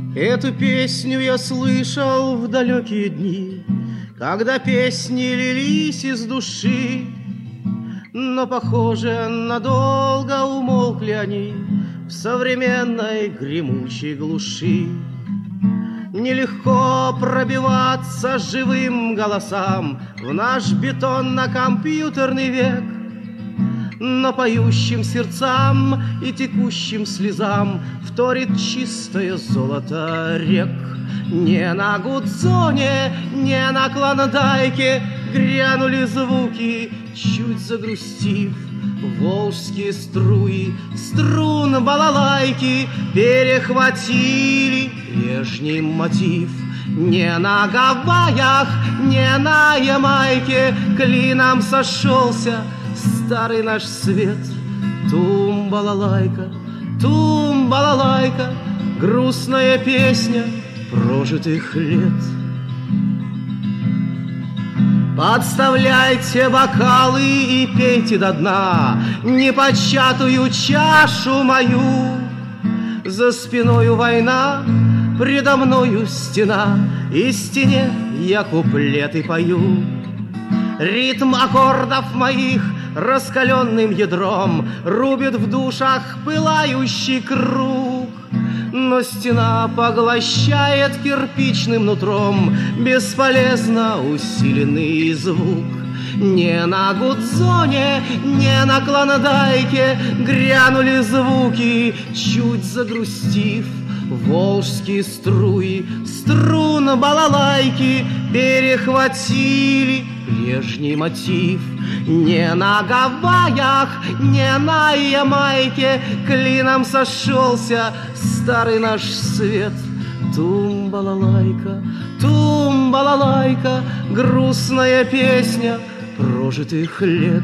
Эту песню я слышал в далекие дни, когда песни лились из души. Но, похоже, надолго умолкли они в современной гремучей глуши. Нелегко пробиваться живым голосам в наш бетонно-компьютерный век, но поющим сердцам и текущим слезам вторит чистое золото рек. Не на Гудзоне, не на Клондайке грянули звуки, чуть загрустив. Волжские струи струн балалайки перехватили прежний мотив. Не на Гавайях, не на Ямайке клином сошелся старый наш свет. Тум-балалайка, тум-балалайка, грустная песня прожитых лет. Подставляйте бокалы и пейте до дна непочатую чашу мою. За спиною война, предо мною стена, и стене я куплеты пою. Ритм аккордов моих раскаленным ядром рубит в душах пылающий круг. Но стена поглощает кирпичным нутром бесполезно усиленный звук. Не на Гудзоне, не на Клондайке грянули звуки, чуть загрустив. Волжские струи струн балалайки перехватили прежний мотив. Не на Гавайях, не на Ямайке клином сошелся старый наш свет. Тум-балалайка, тум-балалайка, грустная песня прожитых лет.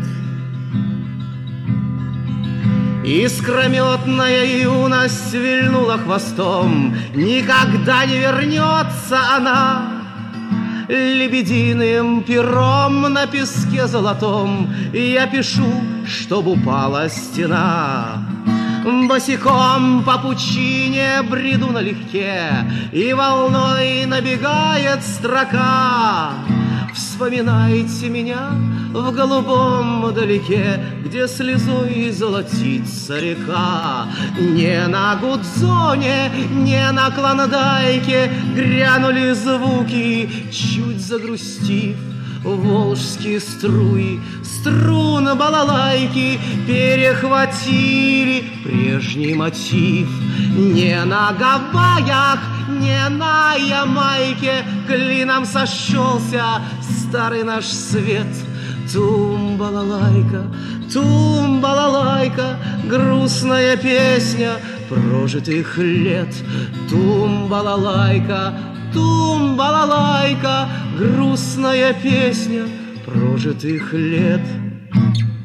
Искрометная юность вильнула хвостом, никогда не вернется она. Лебединым пером на песке золотом я пишу, чтоб упала стена. Босиком по пучине бреду налегке, и волной набегает строка. Вспоминайте меня в голубом далеке, где слезой золотится река. Не на Гудзоне, не на Клондайке грянули звуки, чуть загрустив. Волжские струи струн балалайки перехватили прежний мотив. Не на Гавайях, не на Ямайке клином сошелся старый наш свет. Тум-балалайка, тум-балалайка, грустная песня прожитых лет. Тум-балалайка, тум-балалайка, грустная песня прожитых лет.